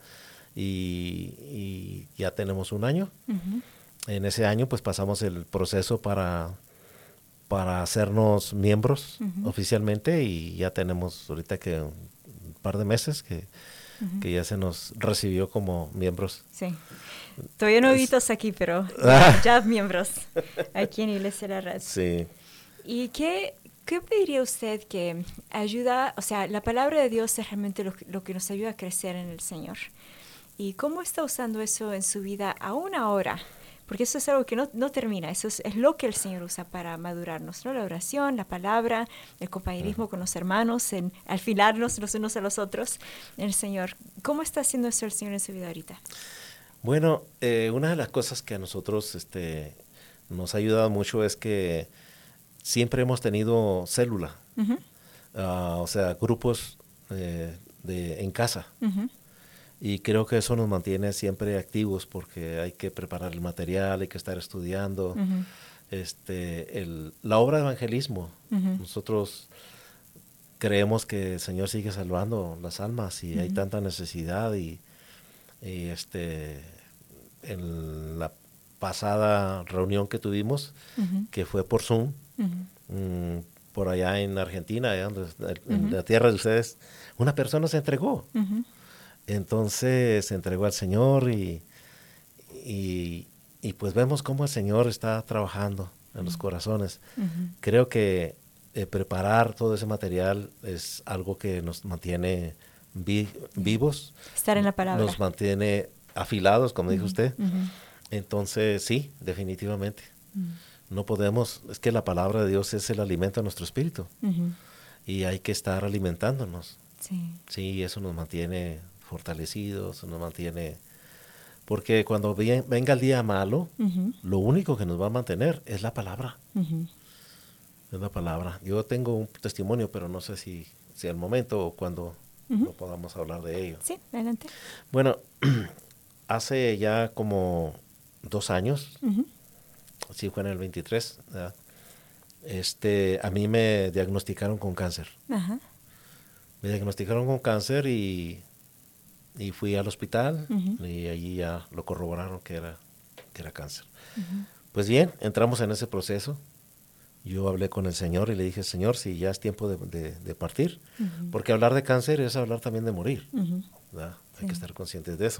y ya tenemos un año. En ese año pues pasamos el proceso para hacernos miembros oficialmente, y ya tenemos ahorita que un par de meses que ya se nos recibió como miembros. Sí. Todavía no novitos aquí, pero ya miembros aquí en Iglesia La Red. Sí. ¿Y qué diría usted que ayuda, o sea, la palabra de Dios es realmente lo que nos ayuda a crecer en el Señor? ¿Y cómo está usando eso en su vida aún ahora? Porque eso es algo que no termina, eso es lo que el Señor usa para madurarnos, ¿no? La oración, la palabra, el compañerismo con los hermanos, en afilarnos los unos a los otros en el Señor. ¿Cómo está haciendo eso el Señor en su vida ahorita? Bueno, una de las cosas que a nosotros nos ha ayudado mucho es que siempre hemos tenido célula, o sea, grupos en casa. Y creo que eso nos mantiene siempre activos, porque hay que preparar el material, hay que estar estudiando. La obra de evangelismo, nosotros creemos que el Señor sigue salvando las almas, y hay tanta necesidad, y pasada reunión que tuvimos, que fue por Zoom, por allá en Argentina, allá en la tierra de ustedes, una persona se entregó. Entonces se entregó al Señor y pues vemos cómo el Señor está trabajando en los corazones. Creo que preparar todo ese material es algo que nos mantiene vivos. Estar en la palabra. Nos mantiene afilados, como dijo usted. Entonces, sí, definitivamente. No podemos, es que la palabra de Dios es el alimento de nuestro espíritu. Y hay que estar alimentándonos. Sí, eso nos mantiene fortalecidos, nos mantiene... Porque cuando venga el día malo, lo único que nos va a mantener es la palabra. Es la palabra. Yo tengo un testimonio, pero no sé si al momento o cuando no podamos hablar de ello. Sí, adelante. Bueno, hace ya como 2 años, sí fue en el 23, ¿verdad? A mí me diagnosticaron con cáncer. Me diagnosticaron con cáncer y fui al hospital y allí ya lo corroboraron que era cáncer. Pues bien, entramos en ese proceso. Yo hablé con el Señor y le dije, Señor, si ya es tiempo de partir, porque hablar de cáncer es hablar también de morir. Hay que estar conscientes de eso.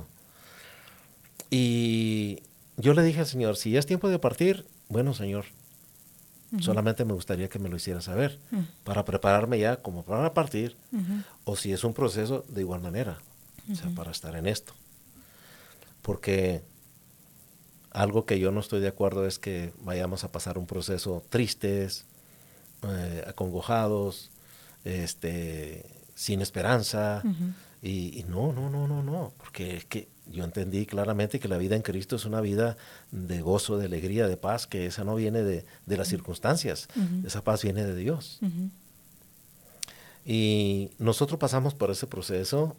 Y yo le dije al Señor, si ya es tiempo de partir, bueno, Señor, solamente me gustaría que me lo hiciera saber, para prepararme ya como para partir, o si es un proceso de igual manera, o sea, para estar en esto. Porque algo que yo no estoy de acuerdo es que vayamos a pasar un proceso tristes, acongojados, sin esperanza, y no, porque es que yo entendí claramente que la vida en Cristo es una vida de gozo, de alegría, de paz, que esa no viene de las circunstancias, esa paz viene de Dios. Y nosotros pasamos por ese proceso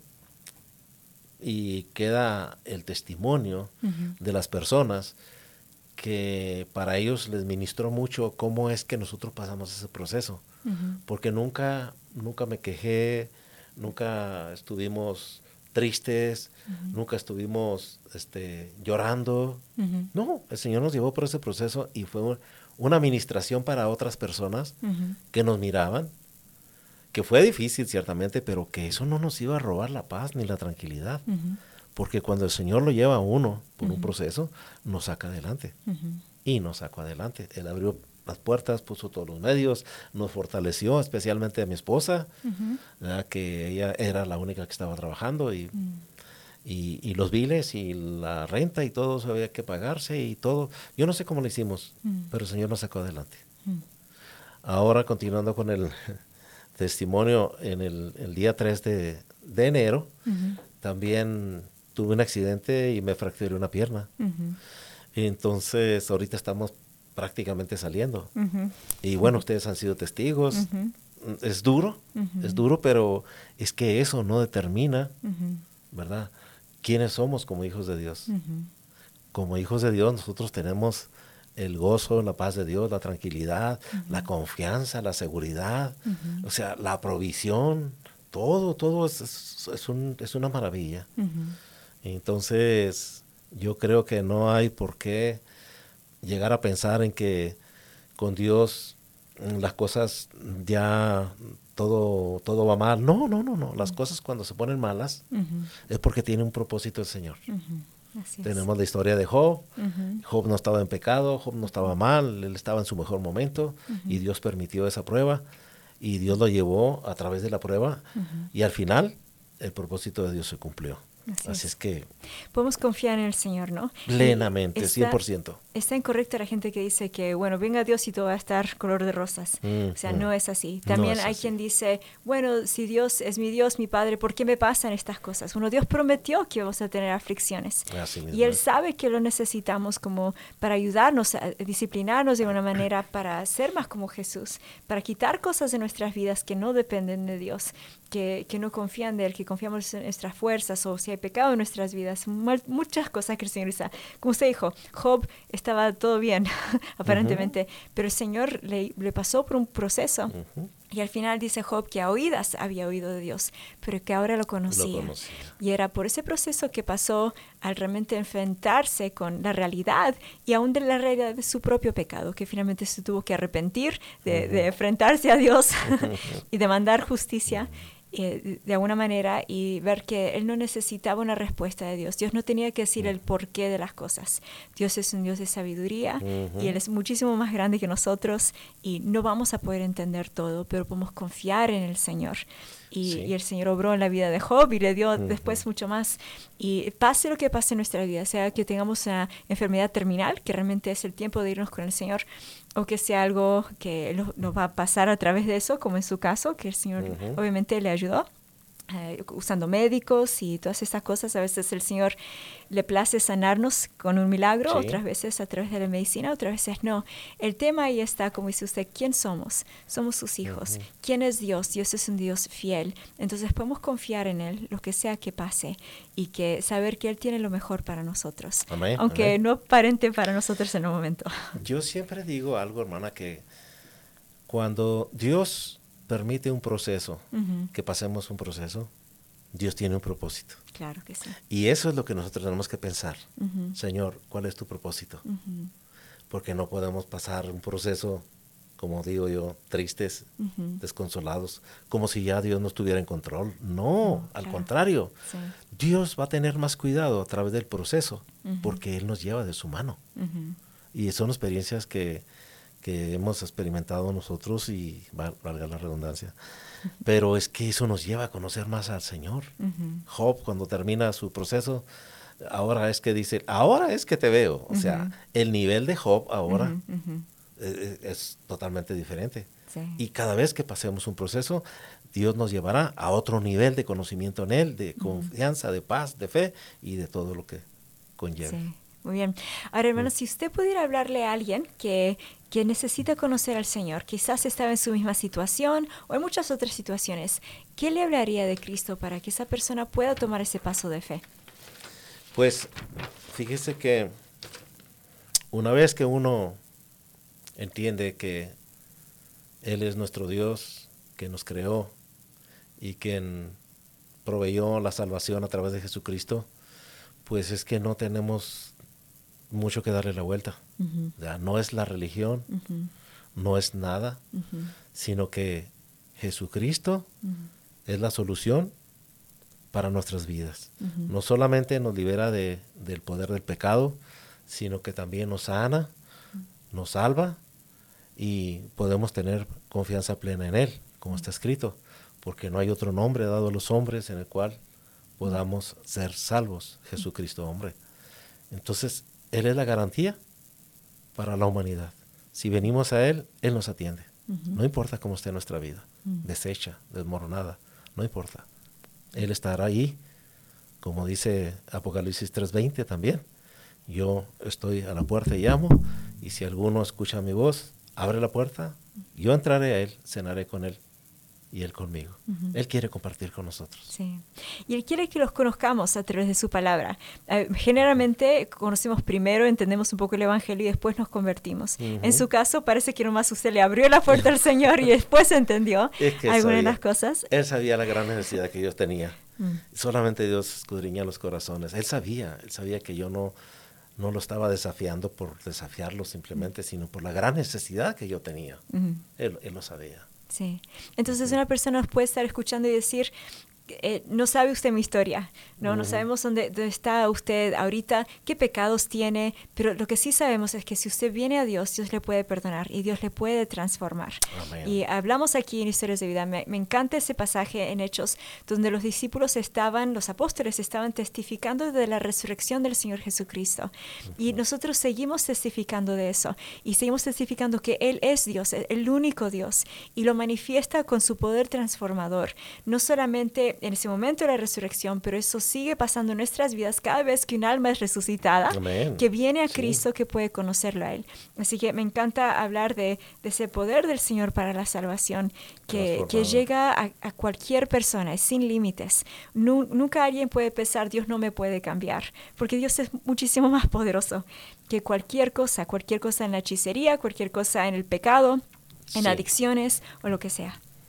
y queda el testimonio de las personas que para ellos les ministró mucho cómo es que nosotros pasamos ese proceso, porque nunca me quejé, nunca estuvimos tristes, nunca estuvimos llorando. No, el Señor nos llevó por ese proceso y fue una administración para otras personas que nos miraban, que fue difícil ciertamente, pero que eso no nos iba a robar la paz ni la tranquilidad, porque cuando el Señor lo lleva a uno por un proceso, nos saca adelante, y nos sacó adelante. Él abrió las puertas, puso todos los medios, nos fortaleció, especialmente a mi esposa, que ella era la única que estaba trabajando, y los biles y la renta y todo eso había que pagarse y todo. Yo no sé cómo lo hicimos, pero el Señor nos sacó adelante. Ahora, continuando con el testimonio, en el día 3 de enero, también tuve un accidente y me fracturé una pierna. Entonces, ahorita estamos prácticamente saliendo. Y bueno, ustedes han sido testigos. Es duro, pero es que eso no determina, ¿verdad?, quiénes somos como hijos de Dios. Como hijos de Dios, nosotros tenemos el gozo, la paz de Dios, la tranquilidad, la confianza, la seguridad, o sea, la provisión, todo es una maravilla. Entonces, yo creo que no hay por qué llegar a pensar en que con Dios las cosas ya todo va mal. No. Las cosas cuando se ponen malas es porque tiene un propósito el Señor. Tenemos la historia de Job. Job no estaba en pecado, Job no estaba mal, él estaba en su mejor momento y Dios permitió esa prueba y Dios lo llevó a través de la prueba y al final el propósito de Dios se cumplió. Así es que podemos confiar en el Señor, ¿no? Plenamente, 100%. Está incorrecta la gente que dice que, bueno, venga Dios y todo va a estar color de rosas. O sea, no es así. También hay quien dice, bueno, si Dios es mi Dios, mi Padre, ¿por qué me pasan estas cosas? Bueno, Dios prometió que vamos a tener aflicciones. Y Él sabe que lo necesitamos como para ayudarnos a disciplinarnos de una manera para ser más como Jesús, para quitar cosas de nuestras vidas que no dependen de Dios, que no confían de Él, que confiamos en nuestras fuerzas o si hay pecado en nuestras vidas. Muchas cosas que el Señor usa. Como usted dijo, Job estaba todo bien, aparentemente, pero el Señor le pasó por un proceso Y al final dice Job que a oídas había oído de Dios, pero que ahora lo conocía. Y era por ese proceso que pasó al realmente enfrentarse con la realidad y aún de la realidad de su propio pecado, que finalmente se tuvo que arrepentir de enfrentarse a Dios y demandar justicia. De alguna manera, y ver que él no necesitaba una respuesta de Dios. Dios no tenía que decir el porqué de las cosas. Dios es un Dios de sabiduría y Él es muchísimo más grande que nosotros y no vamos a poder entender todo, pero podemos confiar en el Señor. Y el Señor obró en la vida de Job y le dio después mucho más. Y pase lo que pase en nuestra vida, sea que tengamos una enfermedad terminal, que realmente es el tiempo de irnos con el Señor, o que sea algo que nos va a pasar a través de eso, como en su caso, que el Señor obviamente le ayudó. Usando médicos y todas estas cosas. A veces el Señor le place sanarnos con un milagro, otras veces a través de la medicina, otras veces no. El tema ahí está, como dice usted, ¿quién somos? Somos sus hijos. ¿Quién es Dios? Dios es un Dios fiel. Entonces podemos confiar en Él, lo que sea que pase, y que saber que Él tiene lo mejor para nosotros. Amén, aunque no aparente para nosotros en un momento. Yo siempre digo algo, hermana, que cuando Dios permite un proceso, que pasemos un proceso, Dios tiene un propósito. Claro que sí. Y eso es lo que nosotros tenemos que pensar. Señor, ¿cuál es tu propósito? Porque no podemos pasar un proceso, como digo yo, tristes, desconsolados, como si ya Dios no estuviera en control. No, al contrario. Sí. Dios va a tener más cuidado a través del proceso, porque Él nos lleva de su mano. Y son experiencias que hemos experimentado nosotros y valga la redundancia, pero es que eso nos lleva a conocer más al Señor. Job, cuando termina su proceso, ahora es que dice, ahora es que te veo. O sea, el nivel de Job ahora es totalmente diferente. Sí. Y cada vez que pasemos un proceso, Dios nos llevará a otro nivel de conocimiento en Él, de confianza, de paz, de fe y de todo lo que conlleva. Sí. Muy bien. Ahora, hermano, si usted pudiera hablarle a alguien que necesita conocer al Señor, quizás estaba en su misma situación o en muchas otras situaciones, ¿qué le hablaría de Cristo para que esa persona pueda tomar ese paso de fe? Pues, fíjese que una vez que uno entiende que Él es nuestro Dios, que nos creó y quien proveyó la salvación a través de Jesucristo, pues es que no tenemos mucho que darle la vuelta. Ya no es la religión, no es nada, sino que Jesucristo es la solución para nuestras vidas. No solamente nos libera del poder del pecado, sino que también nos sana, nos salva y podemos tener confianza plena en Él, como está escrito, porque no hay otro nombre dado a los hombres en el cual podamos ser salvos, Jesucristo hombre. Entonces, Él es la garantía para la humanidad. Si venimos a Él, Él nos atiende. No importa cómo esté nuestra vida, deshecha, desmoronada, no importa. Él estará ahí, como dice Apocalipsis 3:20 también. Yo estoy a la puerta y llamo, y si alguno escucha mi voz, abre la puerta, yo entraré a Él, cenaré con Él y Él conmigo. Él quiere compartir con nosotros. Sí. Y Él quiere que los conozcamos a través de su palabra. Generalmente conocemos primero, entendemos un poco el Evangelio y después nos convertimos. En su caso parece que nomás usted le abrió la puerta al Señor y después entendió algunas de las cosas. Él sabía la gran necesidad que yo tenía. Solamente Dios escudriña los corazones. Él sabía que yo no lo estaba desafiando por desafiarlo simplemente, sino por la gran necesidad que yo tenía. Él lo sabía. Sí. Entonces una persona nos puede estar escuchando y decir, no sabe usted mi historia, no sabemos dónde está usted ahorita, qué pecados tiene, pero lo que sí sabemos es que si usted viene a Dios, Dios le puede perdonar y Dios le puede transformar. Amén. Y hablamos aquí en Historias de Vida, me encanta ese pasaje en Hechos, donde los apóstoles estaban testificando de la resurrección del Señor Jesucristo. Y nosotros seguimos testificando de eso, y seguimos testificando que Él es Dios, el único Dios, y lo manifiesta con su poder transformador, no solamente en ese momento de la resurrección, pero eso sigue pasando en nuestras vidas cada vez que un alma es resucitada, Amén. Que viene a Cristo, que puede conocerlo a Él. Así que me encanta hablar de ese poder del Señor para la salvación, que llega a cualquier persona, es sin límites. Nunca alguien puede pensar, Dios no me puede cambiar, porque Dios es muchísimo más poderoso que cualquier cosa en la hechicería, cualquier cosa en el pecado, en adicciones o lo que sea.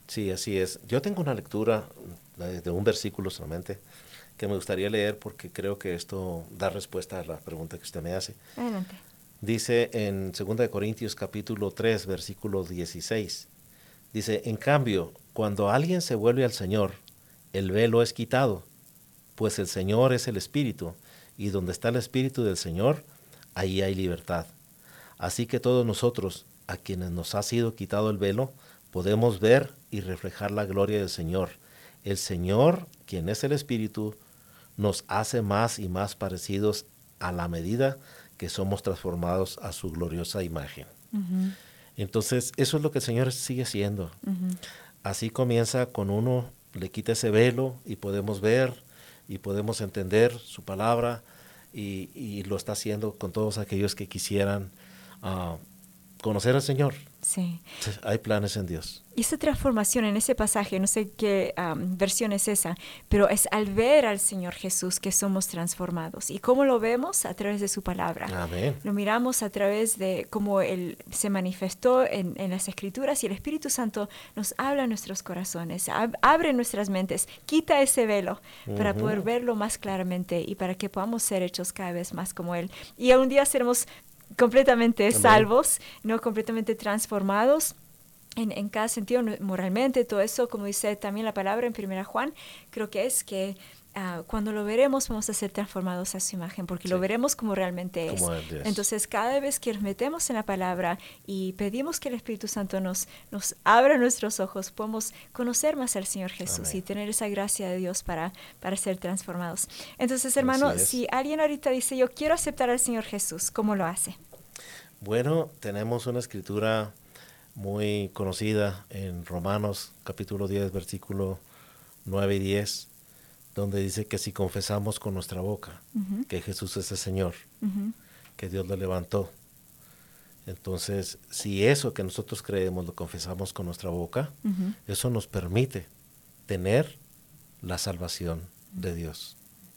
Sí, así es. Yo tengo una lectura de un versículo solamente que me gustaría leer porque creo que esto da respuesta a la pregunta que usted me hace. Adelante. Dice en 2 Corintios capítulo 3, versículo 16. Dice, en cambio, cuando alguien se vuelve al Señor, el velo es quitado, pues el Señor es el Espíritu, y donde está el Espíritu del Señor, ahí hay libertad. Así que todos nosotros, a quienes nos ha sido quitado el velo, podemos ver y reflejar la gloria del Señor. El Señor, quien es el Espíritu, nos hace más y más parecidos a la medida que somos transformados a su gloriosa imagen. Uh-huh. Entonces, eso es lo que el Señor sigue haciendo. Uh-huh. Así comienza con uno, le quita ese velo y podemos ver y podemos entender su palabra y lo está haciendo con todos aquellos que quisieran conocer al Señor. Sí. Hay planes en Dios. Y esa transformación en ese pasaje, no sé qué versión es esa, pero es al ver al Señor Jesús que somos transformados. ¿Y cómo lo vemos? A través de su palabra. Amén. Lo miramos a través de cómo Él se manifestó en las Escrituras, y el Espíritu Santo nos habla en nuestros corazones, abre nuestras mentes, quita ese velo para poder verlo más claramente y para que podamos ser hechos cada vez más como Él. Y algún día seremos completamente salvos, no completamente transformados en cada sentido, moralmente, todo eso, como dice también la palabra en 1 Juan, creo que es que cuando lo veremos vamos a ser transformados a su imagen, porque lo veremos como realmente es. Entonces, cada vez que nos metemos en la palabra y pedimos que el Espíritu Santo nos abra nuestros ojos, podemos conocer más al Señor Jesús. Amén. Y tener esa gracia de Dios para ser transformados. Entonces, hermano, si alguien ahorita dice, yo quiero aceptar al Señor Jesús, ¿cómo lo hace? Bueno, tenemos una escritura muy conocida en Romanos capítulo 10, versículo 9 y 10, donde dice que si confesamos con nuestra boca que Jesús es el Señor, que Dios lo levantó, entonces si eso que nosotros creemos lo confesamos con nuestra boca, eso nos permite tener la salvación de Dios.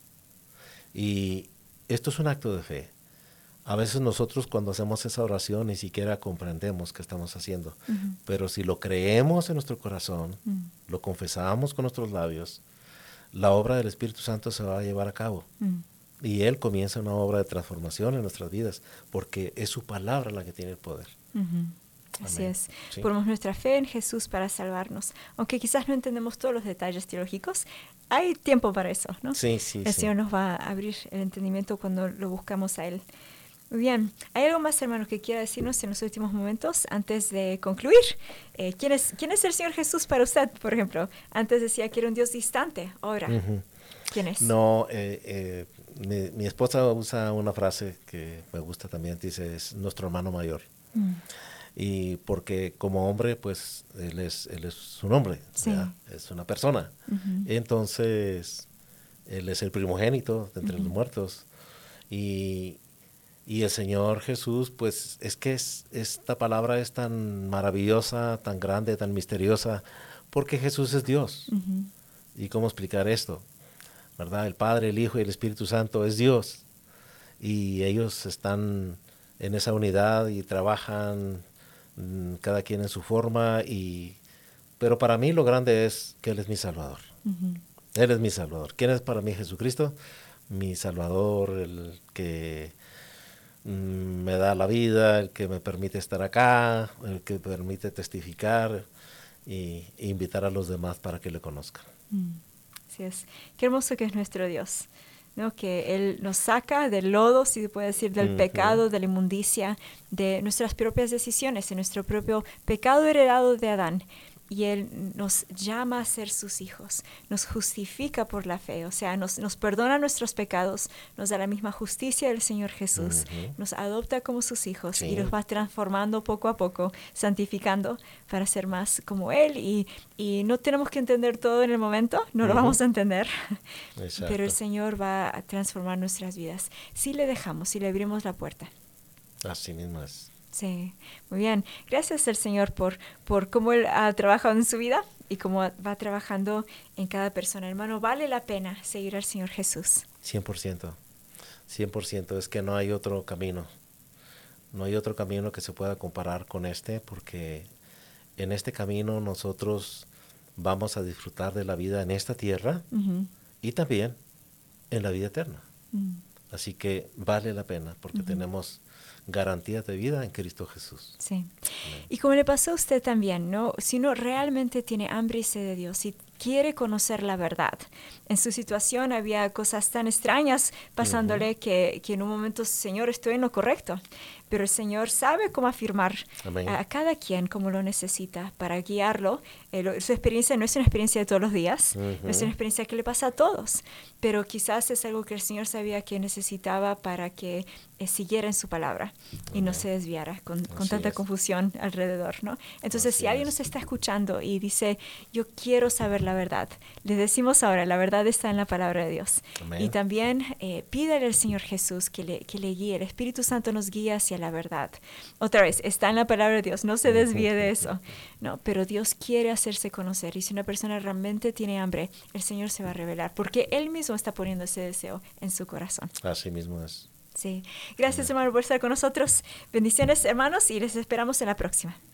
Y esto es un acto de fe. A veces nosotros cuando hacemos esa oración ni siquiera comprendemos qué estamos haciendo, pero si lo creemos en nuestro corazón, lo confesamos con nuestros labios, la obra del Espíritu Santo se va a llevar a cabo. Y Él comienza una obra de transformación en nuestras vidas, porque es su palabra la que tiene el poder. Así es. Sí. Ponemos nuestra fe en Jesús para salvarnos. Aunque quizás no entendemos todos los detalles teológicos, hay tiempo para eso, ¿no? Sí. El Señor nos va a abrir el entendimiento cuando lo buscamos a Él. Muy bien. ¿Hay algo más, hermano, que quiera decirnos en los últimos momentos antes de concluir? ¿Quién es el Señor Jesús para usted, por ejemplo? Antes decía que era un Dios distante. Ahora, ¿quién es? No, mi esposa usa una frase que me gusta también. Dice, es nuestro hermano mayor. Y porque como hombre, pues, él es un hombre. Sí. Es una persona. Entonces, Él es el primogénito de entre los muertos. Y el Señor Jesús, pues es que esta palabra es tan maravillosa, tan grande, tan misteriosa, porque Jesús es Dios. ¿Y cómo explicar esto? ¿Verdad? El Padre, el Hijo y el Espíritu Santo es Dios. Y ellos están en esa unidad y trabajan cada quien en su forma. Pero para mí lo grande es que Él es mi Salvador. Él es mi Salvador. ¿Quién es para mí Jesucristo? Mi Salvador, el que me da la vida, el que me permite estar acá, el que me permite testificar e invitar a los demás para que le conozcan. Así es. Qué hermoso que es nuestro Dios, ¿no? Que Él nos saca del lodo, si se puede decir, del pecado, de la inmundicia, de nuestras propias decisiones, de nuestro propio pecado heredado de Adán. Y Él nos llama a ser sus hijos, nos justifica por la fe, o sea, nos perdona nuestros pecados, nos da la misma justicia del Señor Jesús, nos adopta como sus hijos y nos va transformando poco a poco, santificando para ser más como Él. Y no tenemos que entender todo en el momento, no lo vamos a entender, pero el Señor va a transformar nuestras vidas si le dejamos, si le abrimos la puerta. Así mismo es. Sí, muy bien. Gracias al Señor por cómo Él ha trabajado en su vida y cómo va trabajando en cada persona. Hermano, vale la pena seguir al Señor Jesús. 100%. 100%. Es que no hay otro camino. No hay otro camino que se pueda comparar con este, porque en este camino nosotros vamos a disfrutar de la vida en esta tierra y también en la vida eterna. Así que vale la pena porque tenemos garantías de vida en Cristo Jesús. Sí. Amén. Y como le pasó a usted también, ¿no? Si uno realmente tiene hambre y sed de Dios, si quiere conocer la verdad. En su situación había cosas tan extrañas pasándole que en un momento, Señor, estoy en lo correcto. Pero el Señor sabe cómo afirmar a cada quien como lo necesita para guiarlo. Su experiencia no es una experiencia de todos los días, no es una experiencia que le pasa a todos, pero quizás es algo que el Señor sabía que necesitaba para que siguiera en su palabra y no se desviara con tanta confusión alrededor, ¿no? Entonces, si alguien nos está escuchando y dice, yo quiero saber la verdad, le decimos ahora, la verdad está en la palabra de Dios. Amén. Y también pídale al Señor Jesús que le guíe. El Espíritu Santo nos guía hacia la verdad. Otra vez, está en la palabra de Dios, no se desvíe de eso. No, pero Dios quiere hacerse conocer y si una persona realmente tiene hambre, el Señor se va a revelar porque Él mismo está poniendo ese deseo en su corazón. Así mismo es. Sí. Gracias, hermano, por estar con nosotros. Bendiciones, hermanos, y les esperamos en la próxima.